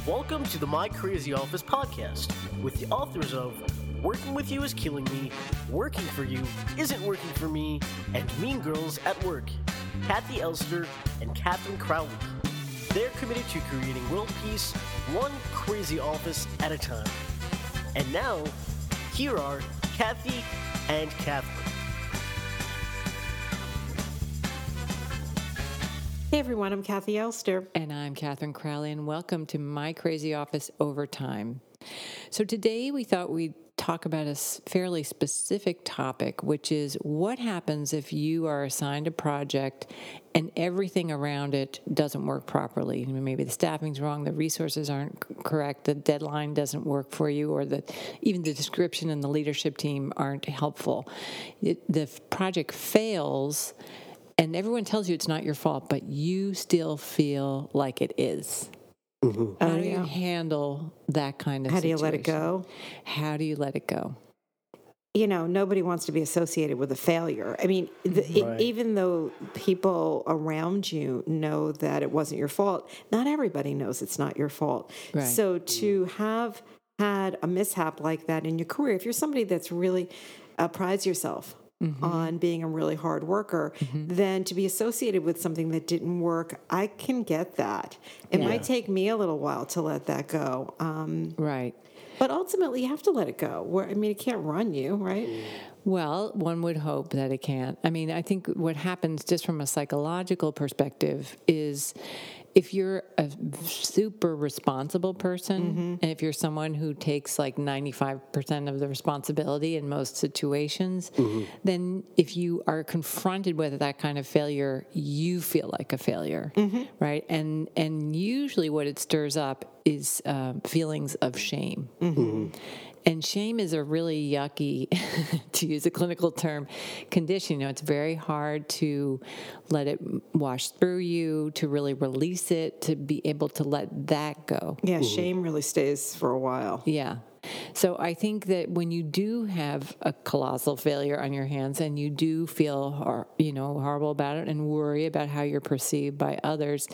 Welcome to the My Crazy Office podcast with the authors of Working With You Is Killing Me, Working For You Isn't Working For Me, and Mean Girls at Work, Kathy Elster and Catherine Crowley. They're committed to creating world peace, one crazy office at a time. And now, here are Kathy and Catherine. Hey everyone, I'm Kathy Elster. And I'm Catherine Crowley, and welcome to My Crazy Office Overtime. So today we thought we'd talk about a fairly specific topic, which is what happens if you are assigned a project and everything around it doesn't work properly. Maybe the staffing's wrong, the resources aren't correct, the deadline doesn't work for you, or even the description and the leadership team aren't helpful. The project fails, and everyone tells you it's not your fault, but you still feel like it is. Mm-hmm. How do you handle that kind of situation? How do you let it go? How do you let it go? You know, nobody wants to be associated with a failure. I mean, even though people around you know that it wasn't your fault, not everybody knows it's not your fault. Right. So to have had a mishap like that in your career, if you're somebody that's really prides yourself on being a really hard worker, then to be associated with something that didn't work, I can get that. It might take me a little while to let that go. Right. But ultimately, you have to let it go. It can't run you, right? Well, one would hope that it can't. I mean, I think what happens just from a psychological perspective is if you're a super responsible person, and if you're someone who takes like 95% of the responsibility in most situations, then if you are confronted with that kind of failure, you feel like a failure, right? And usually what it stirs up is feelings of shame. And shame is a really yucky, to use a clinical term, condition. You know, it's very hard to let it wash through you, to really release it, to be able to let that go. Yeah, shame really stays for a while. Yeah. So I think that when you do have a colossal failure on your hands and you do feel, horrible about it and worry about how you're perceived by others,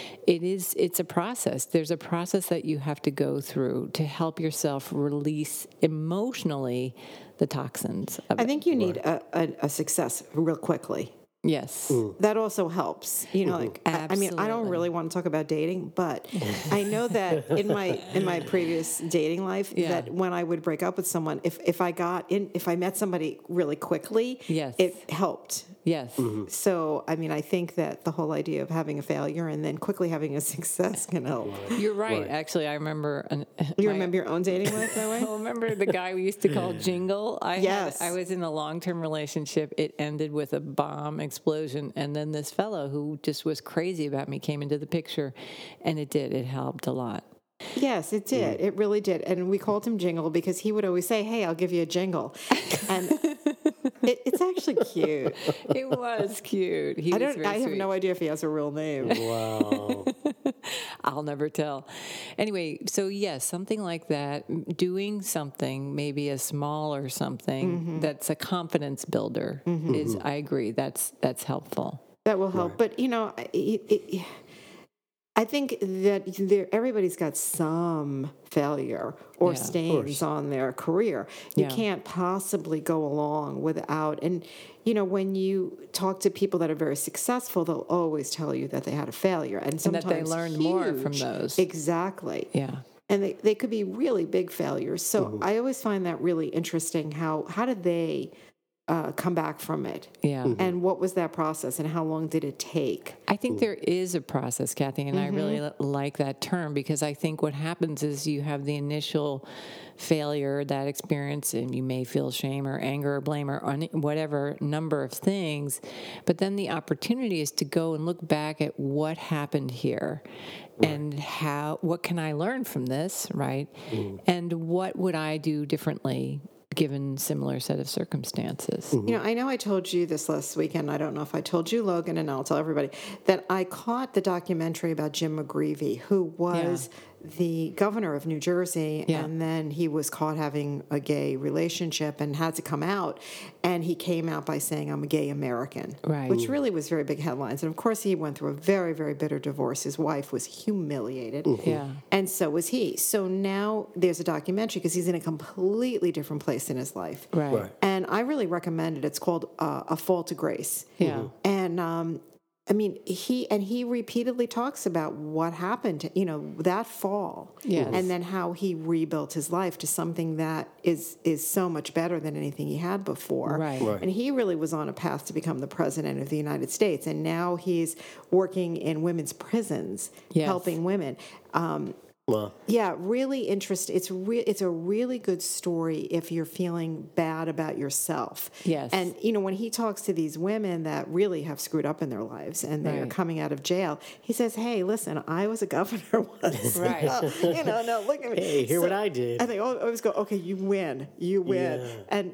it's a process. There's a process that you have to go through to help yourself release emotionally the toxins of it. I think you need a success real quickly. Yes. That also helps. You know, like I mean, I don't really want to talk about dating, but I know that in my previous dating life, that when I would break up with someone, if I met somebody really quickly, it helped. Yes. So, I mean, I think that the whole idea of having a failure and then quickly having a success can help. You're right. Actually, I remember. You remember your own dating life that way? I remember the guy we used to call Jingle. Yes. I was in a long-term relationship. It ended with a bomb explosion, and then this fellow who just was crazy about me came into the picture, and it helped a lot. Yes, it did. It really did. And we called him Jingle because he would always say, "Hey, I'll give you a jingle." And it's actually cute. It was cute. I have no idea if he has a real name. Wow. I'll never tell. Anyway, so yes, something like that, doing something, maybe a smaller something that's a confidence builder is, I agree, that's helpful. That will help. But, you know, I think that everybody's got some failure or stains on their career. You can't possibly go along without. And, you know, when you talk to people that are very successful, they'll always tell you that they had a failure. And sometimes that they learned more from those. Exactly. Yeah. And they could be really big failures. So I always find that really interesting. How did they come back from it? Yeah. And what was that process and how long did it take? I think there is a process, Kathy, and I really like that term because I think what happens is you have the initial failure, that experience, and you may feel shame or anger or blame or whatever number of things, but then the opportunity is to go and look back at what happened here and what can I learn from this, right? And what would I do differently given similar set of circumstances. You know I told you this last weekend. I don't know if I told you, Logan, and I'll tell everybody that I caught the documentary about Jim McGreevey, who was the governor of New Jersey, Yeah. and then he was caught having a gay relationship and had to come out. And he came out by saying, "I'm a gay American," Right. which really was very big headlines. And of course, he went through a very, very bitter divorce. His wife was humiliated. Yeah. And so was he. So now there's a documentary because he's in a completely different place in his life. Right. Right. And I really recommend it. It's called A Fall to Grace. Yeah. And I mean, he repeatedly talks about what happened, that fall, Yes. and then how he rebuilt his life to something that is so much better than anything he had before. Right. Right. And he really was on a path to become the president of the United States, and now he's working in women's prisons, Yes. helping women. Well, Yeah, really interesting. It's a really good story if you're feeling bad about yourself. Yes. And when he talks to these women that really have screwed up in their lives and they're Right. coming out of jail, he says, "Hey, listen, I was a governor once. Right. No, look at me. hey, hear what I did. And they always go, "Okay, you win. You win." Yeah. And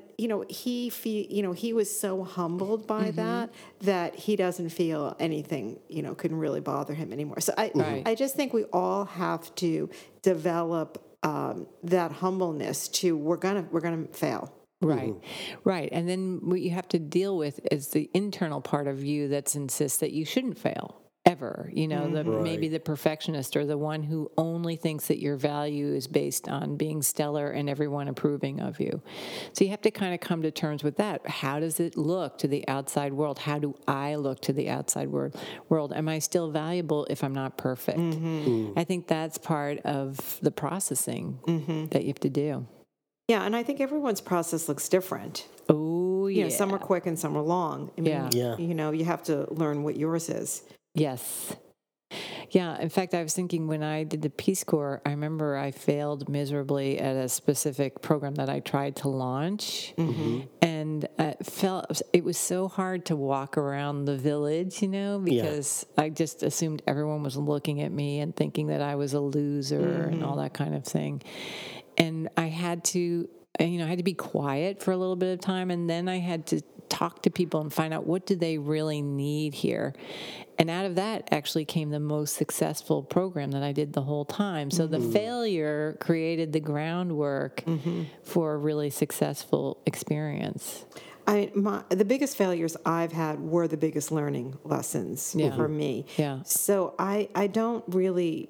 he was so humbled by that he doesn't feel anything couldn't really bother him anymore. So Right. I just think we all have to develop that humbleness to we're gonna fail. Right, right. And then what you have to deal with is the internal part of you that insists that you shouldn't fail ever. Maybe the perfectionist or the one who only thinks that your value is based on being stellar and everyone approving of you. So you have to kind of come to terms with that. How does it look to the outside world? How do I look to the outside world? Am I still valuable if I'm not perfect? I think that's part of the processing that you have to do. Yeah, and I think everyone's process looks different. Oh, yeah. Some are quick and some are long. I mean, Yeah. Yeah. you have to learn what yours is. Yes. Yeah. In fact, I was thinking when I did the Peace Corps, I remember I failed miserably at a specific program that I tried to launch. And it was so hard to walk around the village, because I just assumed everyone was looking at me and thinking that I was a loser and all that kind of thing. And I had to be quiet for a little bit of time, and then I had to talk to people and find out what do they really need here. And out of that actually came the most successful program that I did the whole time. So the failure created the groundwork for a really successful experience. The biggest failures I've had were the biggest learning lessons for me. Yeah. So I don't really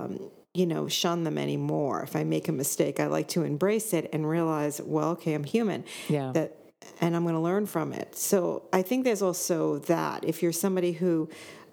shun them anymore. If I make a mistake, I like to embrace it and realize, well, okay, I'm human. Yeah. And I'm going to learn from it. So I think there's also that. If you're somebody who,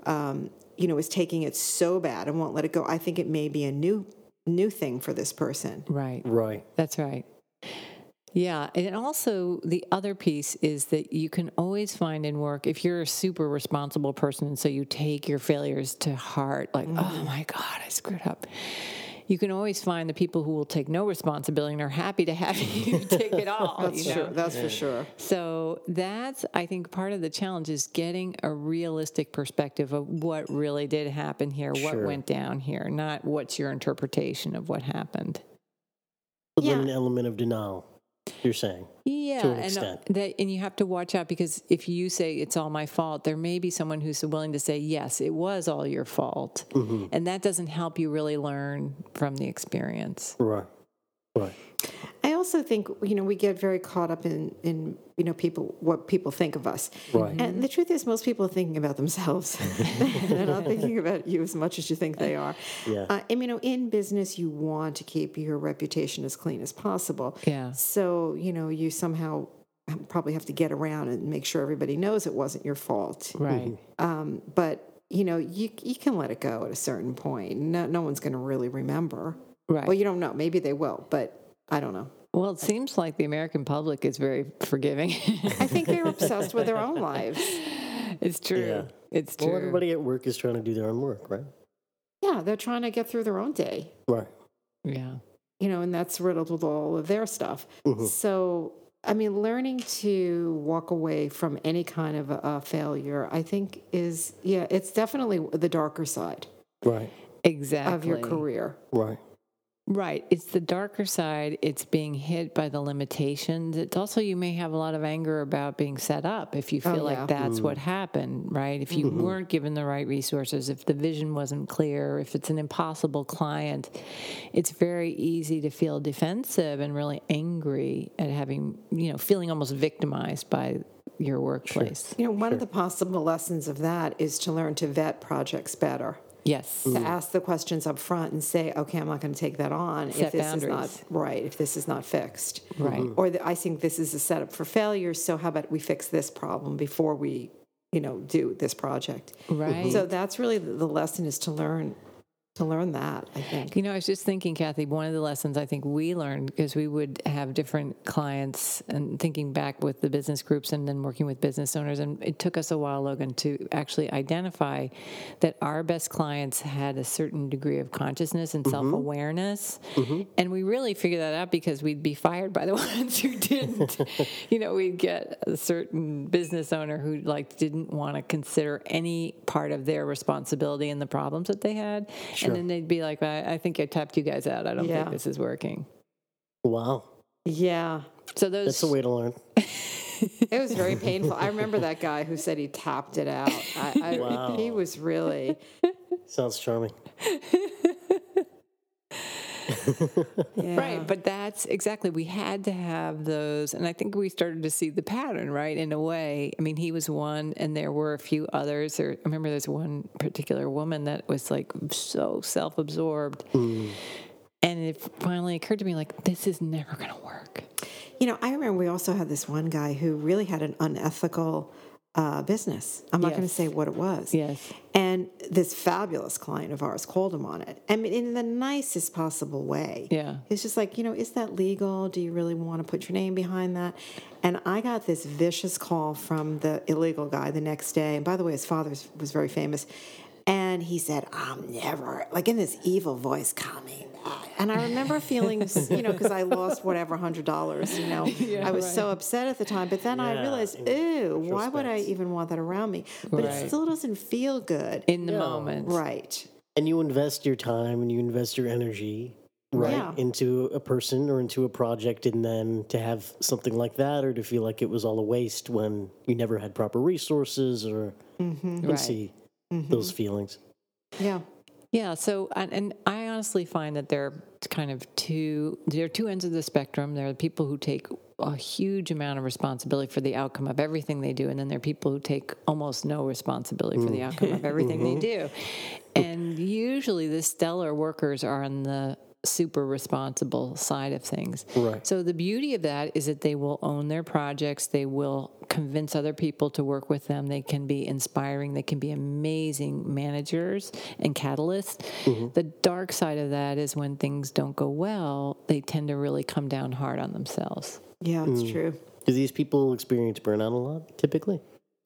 is taking it so bad and won't let it go, I think it may be a new thing for this person. Right. Right. That's right. Yeah. And also the other piece is that you can always find in work, if you're a super responsible person, and so you take your failures to heart, like, oh my God, I screwed up. You can always find the people who will take no responsibility and are happy to have you take it all. That's true. That's for sure. So that's, I think, part of the challenge is getting a realistic perspective of what really did happen here, what Sure. went down here, not what's your interpretation of what happened. But then Yeah. an element of denial, you're saying. Yeah, To an extent. and you have to watch out, because if you say it's all my fault, there may be someone who's willing to say, yes, it was all your fault. And that doesn't help you really learn from the experience. Right. Right. I also think, we get very caught up in what people think of us. Right. And the truth is, most people are thinking about themselves. They're not thinking about you as much as you think they are. Yeah. In business, you want to keep your reputation as clean as possible. Yeah. So, you somehow probably have to get around and make sure everybody knows it wasn't your fault. Right. But, you can let it go at a certain point. No one's going to really remember. Right. Well, you don't know. Maybe they will, but I don't know. Well, it seems like the American public is very forgiving. I think they're obsessed with their own lives. It's true. Yeah. It's true. Well, everybody at work is trying to do their own work, right? Yeah, they're trying to get through their own day, Right. Yeah. and that's riddled with all of their stuff. So, learning to walk away from any kind of a failure, I think it's definitely the darker side Exactly. of your career. Right. Right. It's the darker side. It's being hit by the limitations. It's also, you may have a lot of anger about being set up if you feel yeah. like that's what happened, right? If you weren't given the right resources, if the vision wasn't clear, if it's an impossible client, it's very easy to feel defensive and really angry at having, feeling almost victimized by your workplace. One of the possible lessons of that is to learn to vet projects better. Yes. To ask the questions up front and say, okay, I'm not going to take that on Set if this boundaries. is not right, if this is not fixed. Right. Or I think this is a setup for failure, so how about we fix this problem before we, do this project. Right. So that's really the lesson, is to learn that, I think. I was just thinking, Kathy, one of the lessons I think we learned, because we would have different clients, and thinking back with the business groups and then working with business owners, and it took us a while, Logan, to actually identify that our best clients had a certain degree of consciousness and self-awareness. And we really figured that out because we'd be fired by the ones who didn't. We'd get a certain business owner who didn't want to consider any part of their responsibility in the problems that they had. And then they'd be like, I think I tapped you guys out. I don't think this is working. Wow. Yeah. So That's a way to learn. It was very painful. I remember that guy who said he tapped it out. Wow. He was really... Sounds charming. Yeah. Right, but that's exactly, we had to have those, and I think we started to see the pattern, right, in a way. I mean, he was one, and there were a few others. I remember there's one particular woman that was so self-absorbed, and it finally occurred to me, this is never going to work. I remember we also had this one guy who really had an unethical business. I'm not going to say what it was. Yes. And this fabulous client of ours called him on it. I mean, in the nicest possible way. Yeah. It's just is that legal? Do you really want to put your name behind that? And I got this vicious call from the illegal guy the next day. And by the way, his father was very famous. And he said, I'm never, in this evil voice, coming back. And I remember feeling, because I lost whatever $100, I was so upset at the time. But then I realized, ew, why would I even want that around me? But it still doesn't feel good. In the moment. Right. And you invest your time and you invest your energy, right, into a person or into a project, and then to have something like that, or to feel like it was all a waste when you never had proper resources, or see those feelings. Yeah. Yeah. So, and I honestly find that there are two ends of the spectrum. There are people who take a huge amount of responsibility for the outcome of everything they do, and then there are people who take almost no responsibility for the outcome of everything they do. And usually the stellar workers are on the super responsible side of things. Right. So the beauty of that is that they will own their projects. They will convince other people to work with them. They can be inspiring. They can be amazing managers and catalysts. The dark side of that is when things don't go well, they tend to really come down hard on themselves. Yeah, it's true. Do these people experience burnout a lot, typically?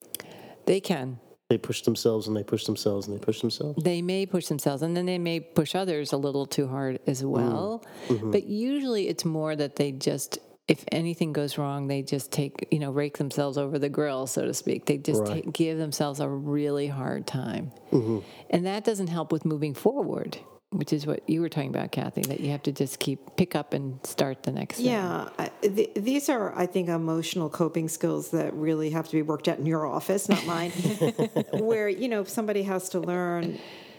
They can. They push themselves and they push themselves and they push themselves? They may push themselves, and then they may push others a little too hard as well. But usually it's more that they just, if anything goes wrong, they just take, rake themselves over the grill, so to speak. They just give themselves a really hard time. And that doesn't help with moving forward, which is what you were talking about, Kathy, that you have to just pick up and start the next thing. Yeah. These are, I think, emotional coping skills that really have to be worked out in your office, not mine, where, if somebody has to learn,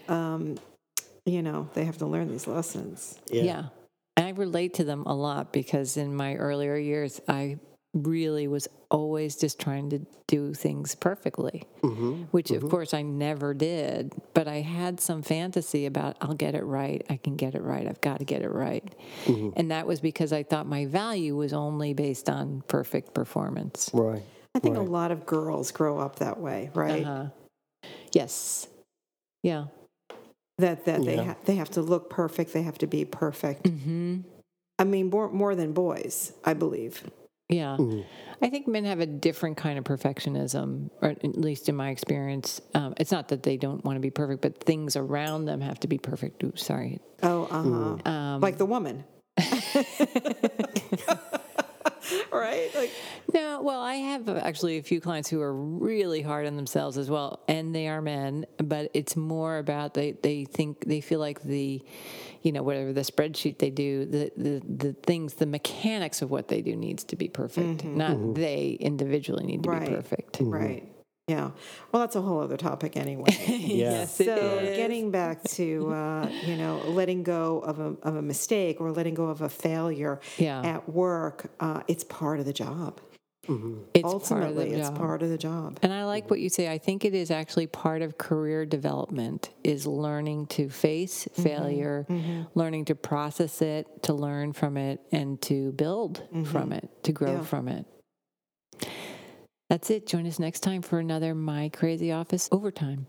they have to learn these lessons. Yeah. And I relate to them a lot because in my earlier years, I really was always just trying to do things perfectly, which of course I never did, but I had some fantasy about, I'll get it right. I can get it right. I've got to get it right. And that was because I thought my value was only based on perfect performance. Right. I think a lot of girls grow up that way, right? Yes. Yeah. That they have to look perfect. They have to be perfect. I mean, more than boys, I believe. Yeah. I think men have a different kind of perfectionism, or at least in my experience. It's not that they don't want to be perfect, but things around them have to be perfect. Oops, sorry. Oh, like the woman. Right? Like, No, well, I have actually a few clients who are really hard on themselves as well, and they are men, but it's more about they feel like whatever the spreadsheet they do, the things, the mechanics of what they do needs to be perfect, not they individually need to be perfect. Right. Yeah. Well, that's a whole other topic anyway. Yes, So getting back to, letting go of a mistake or letting go of a failure at work, it's part of the job. It's Ultimately, it's part of the job. And I like what you say. I think it is actually part of career development is learning to face failure, learning to process it, to learn from it, and to build from it, to grow from it. That's it. Join us next time for another My Crazy Office Overtime.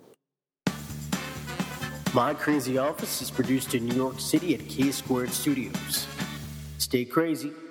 My Crazy Office is produced in New York City at K Squared Studios. Stay crazy.